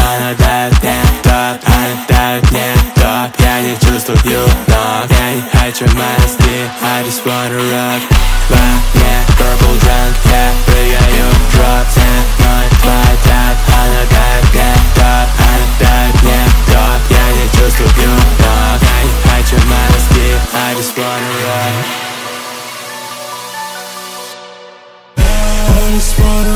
она дает мне топ, она дает мне топ. Я не чувствую ног, я не хочу масти, I just wanna rock. Во мне purple drunk, я прыгаю в дроп. Со мной твой топ, она дает мне топ, она дает мне топ. Я не чувствую ног, я не хочу масти, I just wanna rock. I just wanna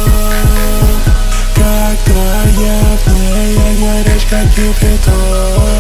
rock. Когда я в ней, я горишь как Кипятон.